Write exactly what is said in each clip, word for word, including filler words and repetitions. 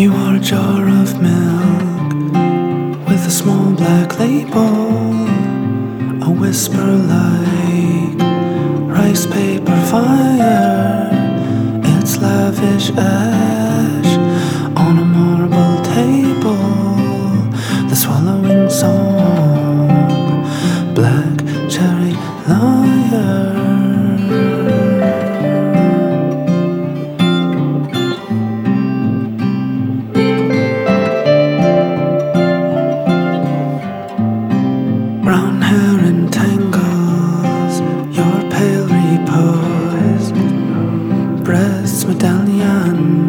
You are a jar of milk with a small black label, a whisper like rice paper fire. It's lavish ash on a marble table, the swallowing song, black cherry liar. Brown hair in tangles, your pale repose, breasts medallion,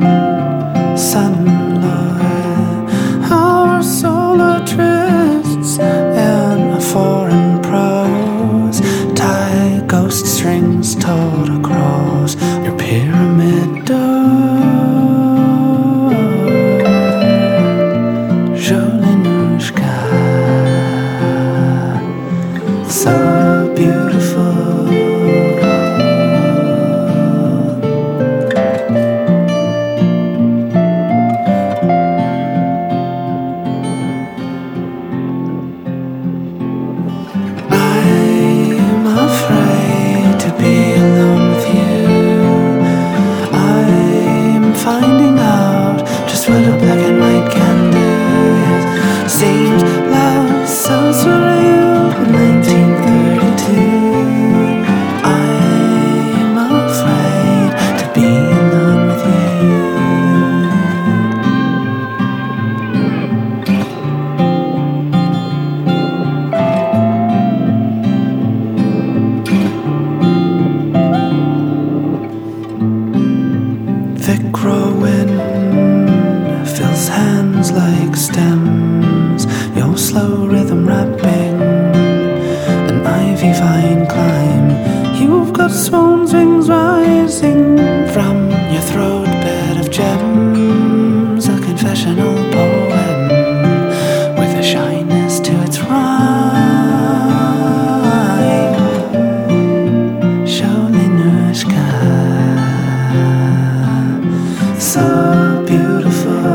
sunlight, our solar trysts in a foreign prose, tie ghost strings taut across your pyramid door. Jolinushka, so beautiful. I'm afraid to be alone with you. I'm finding out just what a black and white can do. It seems love so surreal in nineteen thirty-two. I'm afraid to be alone with you. Thick raw wind fills hands like stems, your slow rhythm rapping, an ivy vine climb. You've got swan's wings rising from your throat bed of gems, a confessional poem with a shyness to its rhyme. Jolinushka, so beautiful.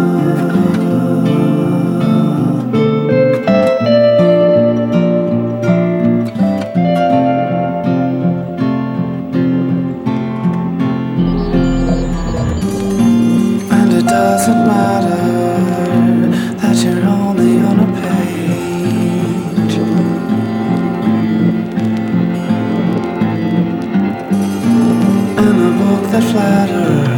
And it doesn't matter that you're only on a page. In a book that flatters